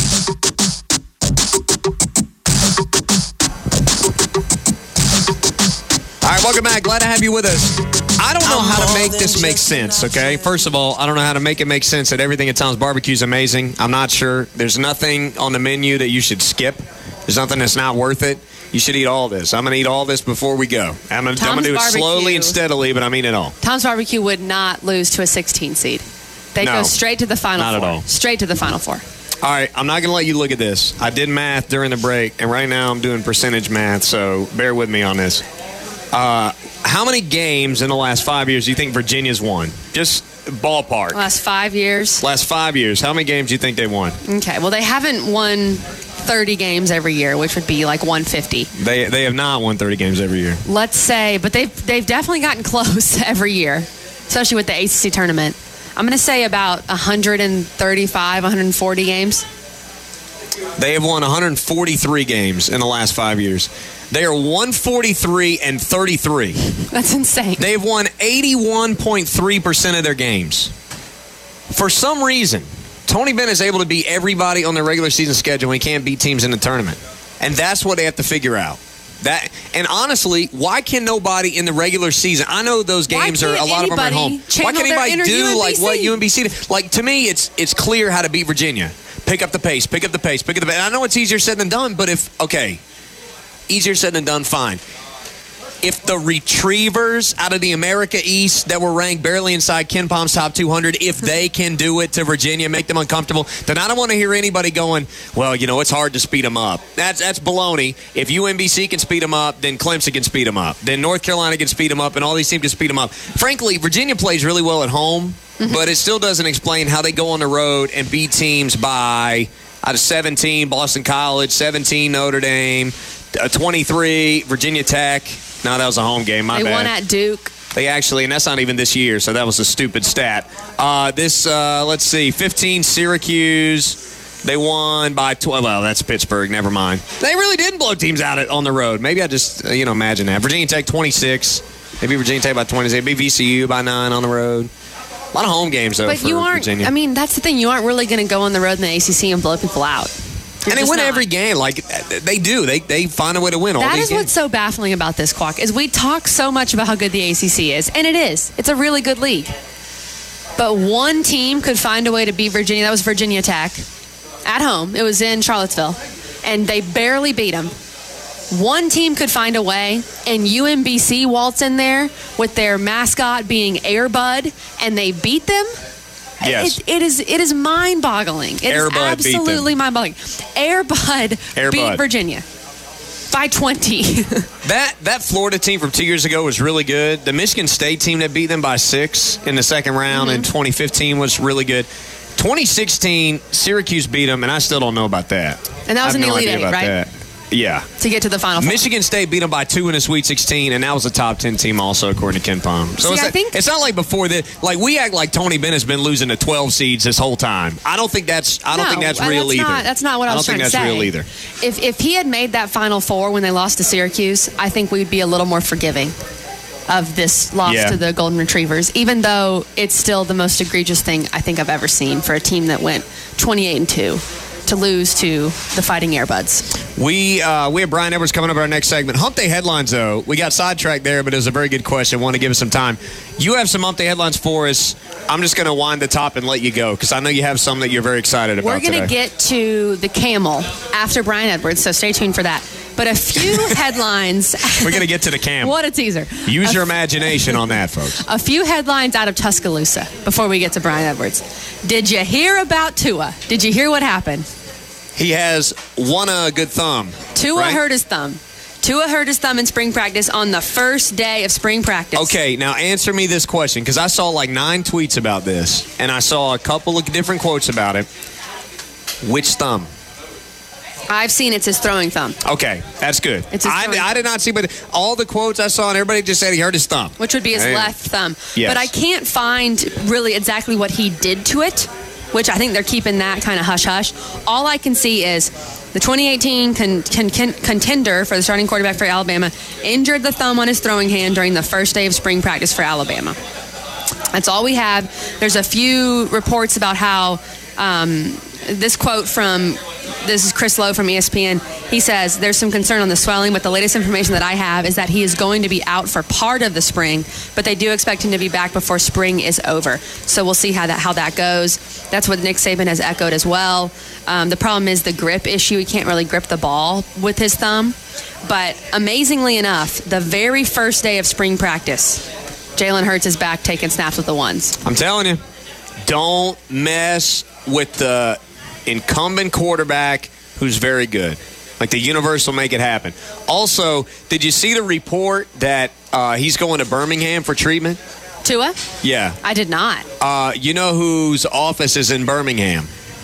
All right, welcome back. Glad to have you with us. I don't know how to make this make sense, okay? First of all, I don't know how to make it make sense that everything at Tom's Barbecue is amazing. I'm not sure. There's nothing on the menu that you should skip. There's nothing that's not worth it. You should eat all this. I'm going to eat all this before we go. I'm going to do it slowly and steadily, but I'm eating it all. Tom's Barbecue would not lose to a 16 seed. They go straight to the Final Four. Not at all. Straight to the Final Four. All right, I'm not going to let you look at this. I did math during the break, and right now I'm doing percentage math, so bear with me on this. How many games in the last 5 years do you think Virginia's won? Just ballpark. Last 5 years? Last 5 years. How many games do you think they won? Okay, well, they haven't won 30 games every year, which would be like 150. They have not won 30 games every year. Let's say, but they've definitely gotten close every year, especially with the ACC tournament. I'm going to say about 135, 140 games. They have won 143 games in the last 5 years. They are 143-33. That's insane. They've won 81.3% of their games. For some reason, Tony Bennett is able to beat everybody on their regular season schedule when he can't beat teams in the tournament. And that's what they have to figure out. And honestly, why can nobody in the regular season? I know those games are a lot of them are at home. Why can't anybody do like what UMBC did? Like, to me, it's clear how to beat Virginia. Pick up the pace, pick up the pace, pick up the pace. And I know it's easier said than done, but easier said than done, fine. If the Retrievers out of the America East that were ranked barely inside Ken Palm's top 200, if they can do it to Virginia, make them uncomfortable, then I don't want to hear anybody going, well, it's hard to speed them up. That's baloney. If UMBC can speed them up, then Clemson can speed them up. Then North Carolina can speed them up, and all these teams can speed them up. Frankly, Virginia plays really well at home, but it still doesn't explain how they go on the road and beat teams by out of 17, Boston College, 17, Notre Dame, 23, Virginia Tech. No, that was a home game. My bad. They won at Duke. They actually, and that's not even this year, so that was a stupid stat. Let's see, 15, Syracuse. They won by 12. Well, that's Pittsburgh. Never mind. They really didn't blow teams out on the road. Maybe I just, imagine that. Virginia Tech, 26. Maybe Virginia Tech by 26. Maybe VCU by 9 on the road. A lot of home games, though, for Virginia. I mean, that's the thing. You aren't really going to go on the road in the ACC and blow people out. And they win every game. Like, they do. They find a way to win all these games. That is what's so baffling about this, Quack, is we talk so much about how good the ACC is. And it is. It's a really good league. But one team could find a way to beat Virginia. That was Virginia Tech at home. It was in Charlottesville. And they barely beat them. One team could find a way, and UMBC waltz in there with their mascot being Air Bud, and they beat them. Yes. It is mind-boggling. It Air is Bud beat them. absolutely mind-boggling. Air Bud beat Bud. Virginia by 20. That Florida team from 2 years ago was really good. The Michigan State team that beat them by 6 in the second round in 2015 was really good. 2016, Syracuse beat them, and I still don't know about that. And that was I in have the no Elite idea Eight, about right? that. Yeah. To get to the Final Four. Michigan State beat them by 2 in the Sweet 16, and that was a top 10 team also, according to Ken Pom. So it's not like before that. Like, we act like Tony Bennett's been losing to 12 seeds this whole time. I don't think that's real either. That's not what I was trying to say. I don't think that's real either. If he had made that Final Four when they lost to Syracuse, I think we'd be a little more forgiving of this loss to the Golden Retrievers, even though it's still the most egregious thing I think I've ever seen for a team that went 28-2 to lose to the Fighting Airbuds. We have Brian Edwards coming up in our next segment. Hump Day headlines, though. We got sidetracked there, but it was a very good question. Want to give us some time. You have some Hump Day headlines for us. I'm just going to wind the top and let you go because I know you have some that you're very excited about. We're going to get to the camel after Brian Edwards, so stay tuned for that. But a few headlines. We're going to get to the camel. What a teaser. Use your imagination on that, folks. A few headlines out of Tuscaloosa before we get to Brian Edwards. Did you hear about Tua? Did you hear what happened? He has a good thumb. Tua right? hurt his thumb. Tua hurt his thumb in spring practice on the first day of spring practice. Okay, now answer me this question, because I saw like 9 tweets about this, and I saw a couple of different quotes about it. Which thumb? I've seen it's his throwing thumb. Okay, that's good. It's his throwing I did not see, but all the quotes I saw, and everybody just said he hurt his thumb. Which would be his left thumb. Yes. But I can't find really exactly what he did to it, which I think they're keeping that kind of hush-hush. All I can see is the 2018 contender for the starting quarterback for Alabama injured the thumb on his throwing hand during the first day of spring practice for Alabama. That's all we have. There's a few reports about how this quote this is Chris Lowe from ESPN. He says, there's some concern on the swelling, but the latest information that I have is that he is going to be out for part of the spring, but they do expect him to be back before spring is over. So we'll see how that goes. That's what Nick Saban has echoed as well. The problem is the grip issue. He can't really grip the ball with his thumb. But amazingly enough, the very first day of spring practice, Jalen Hurts is back taking snaps with the ones. I'm telling you, don't mess with the incumbent quarterback who's very good. Like, the universe will make it happen. Also, did you see the report that he's going to Birmingham for treatment? Tua? Yeah. I did not. You know whose office is in Birmingham?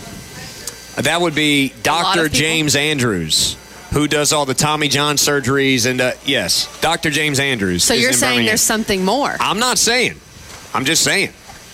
That would be Dr. James Andrews, who does all the Tommy John surgeries. And yes, Dr. James Andrews. So you're saying there's something more? I'm not saying. I'm just saying.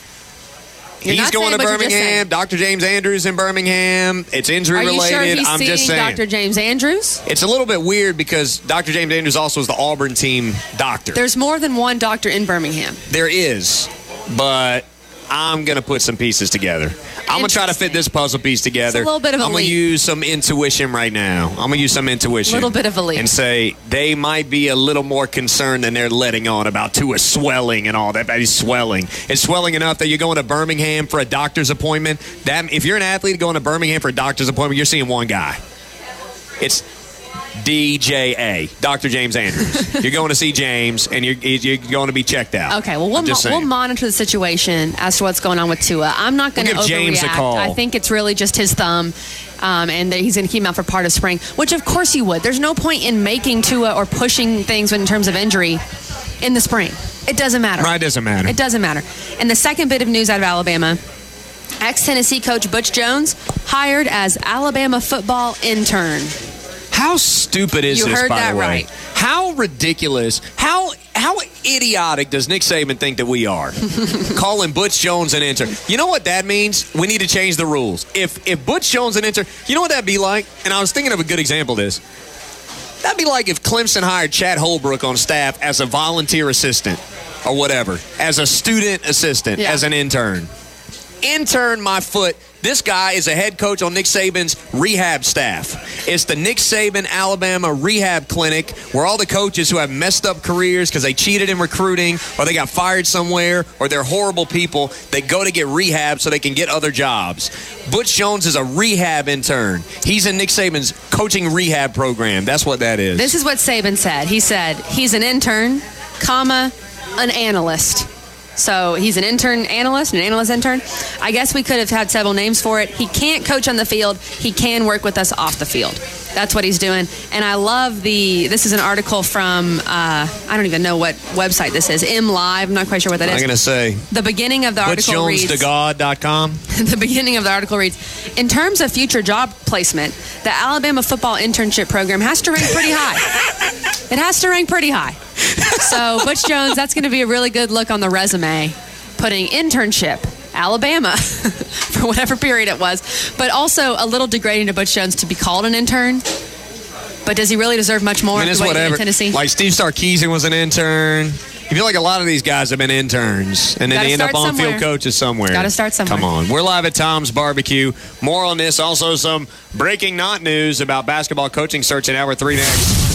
He's going to Birmingham. Dr. James Andrews in Birmingham. It's injury related. Are you sure he's I'm just seeing saying. Dr. James Andrews? It's a little bit weird because Dr. James Andrews also is the Auburn team doctor. There's more than one doctor in Birmingham. There is, but I'm going to put some pieces together. I'm going to try to fit this puzzle piece together. It's a little bit of a I'm going to leap. use some intuition right now. I'm going to use some intuition. A little bit of a leap. And say they might be a little more concerned than they're letting on about Tua swelling and all that. He's swelling. It's swelling enough that you're going to Birmingham for a doctor's appointment. If you're an athlete going to Birmingham for a doctor's appointment, you're seeing one guy. It's DJA, Dr. James Andrews. You're going to see James, and you're going to be checked out. Okay, well, we'll monitor the situation as to what's going on with Tua. I'm not going to give James a call. I think it's really just his thumb, and that he's going to keep him out for part of spring, which of course you would. There's no point in making Tua or pushing things in terms of injury in the spring. It doesn't matter. Right, it doesn't matter. It doesn't matter. And the second bit of news out of Alabama, ex-Tennessee coach Butch Jones hired as Alabama football intern. How stupid is you this, heard by that the way? right. How ridiculous, how idiotic does Nick Saban think that we are? Calling Butch Jones an intern. You know what that means? We need to change the rules. If Butch Jones an intern, you know what that'd be like? And I was thinking of a good example of this. That'd be like if Clemson hired Chad Holbrook on staff as a volunteer assistant or whatever, as a student assistant, as an intern. Intern my foot. This guy is a head coach on Nick Saban's rehab staff. It's the Nick Saban Alabama Rehab Clinic, where all the coaches who have messed up careers because they cheated in recruiting or they got fired somewhere or they're horrible people, they go to get rehab so they can get other jobs. Butch Jones is a rehab intern. He's in Nick Saban's coaching rehab program. That's what that is. This is what Saban said. He said he's an intern, comma, an analyst. So he's an intern analyst, an analyst intern. I guess we could have had several names for it. He can't coach on the field. He can work with us off the field. That's what he's doing. And I love this is an article from, I don't even know what website this is, MLive. I'm not quite sure what that is. I'm going to say. The beginning of the article reads. ButchJonesToGod.com. The beginning of the article reads, in terms of future job placement, the Alabama football internship program has to rank pretty high. It has to rank pretty high. So, Butch Jones, that's going to be a really good look on the resume, putting internship, Alabama, for whatever period it was, but also a little degrading to Butch Jones to be called an intern. But does he really deserve much more? I mean, it's whatever. Tennessee? Like Steve Sarkisian was an intern. You feel like a lot of these guys have been interns, and then they end up on-field coaches somewhere. Got to start somewhere. Come on. We're live at Tom's Barbecue. More on this. Also some breaking not news about basketball coaching search in Hour 3 next.